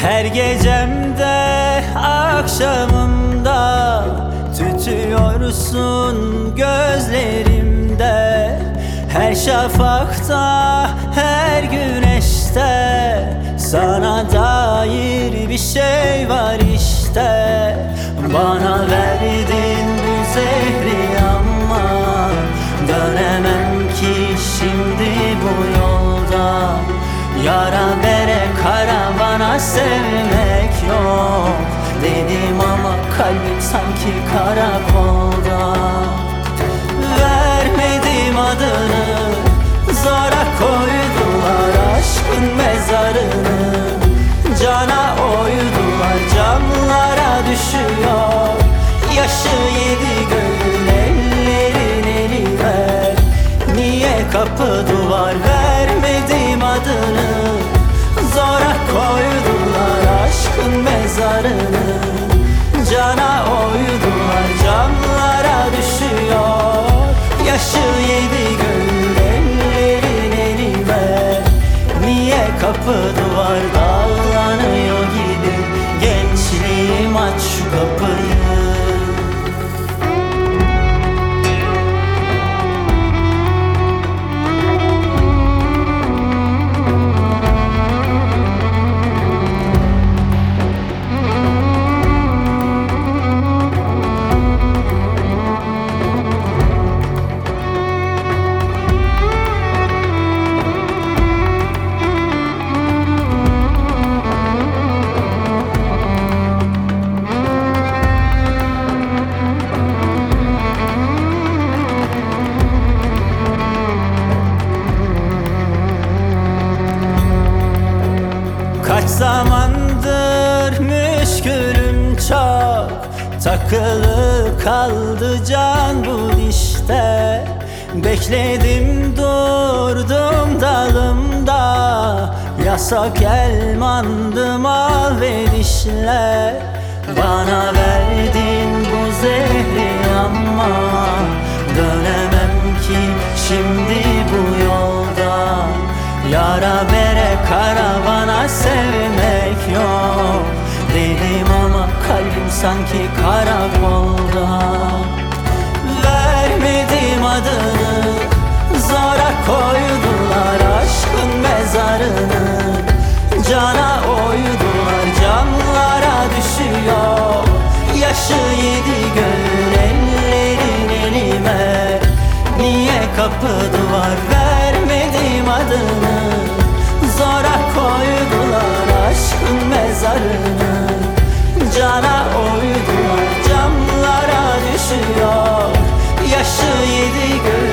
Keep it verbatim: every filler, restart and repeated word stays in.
Her gecemde, akşamımda tütüyorsun gözlerimde. Her şafakta, her güneşte sana dair bir şey var işte. Bana verdin bu zehri ama dönemem ki şimdi bu yolda. Yara bere karavana sevmek yok dedim ama kalbim sanki karakolda. Vermedim adını, zora koydular aşkın mezarını. Cana oydular, camlara düşüyor yaşı yedi göğün, ellerin eli ver. Niye kapı duvar, vermedim adını, zora koydular aşkın mezarını. Cana oydular, camlara düşüyor yaşı yedi göğün, ellerin eli ver. Niye kapı duvar dağlanıyor gibi, gençliğim aç şu kapıyı. Kaç zamandır müşkülüm çok, takılı kaldı can bu dişte. Bekledim durdum dalımda, yasak elmandım al ve dişle. Bana verdin bu zehri ama dönemem ki şimdi bu yolda. Yara bere karavana sevmek yok dedim ama kalbim sanki karakolda. Vermedim adını, zora koydular aşkın mezarını. Cana oydular, camlara düşüyor yaşı yedi göğün, ellerin eli ver. Niye kapı duvar, vermedim adını, zora koydular aşkın mezarını. Cana oydular, camlara düşüyor yaşı yedi göğün,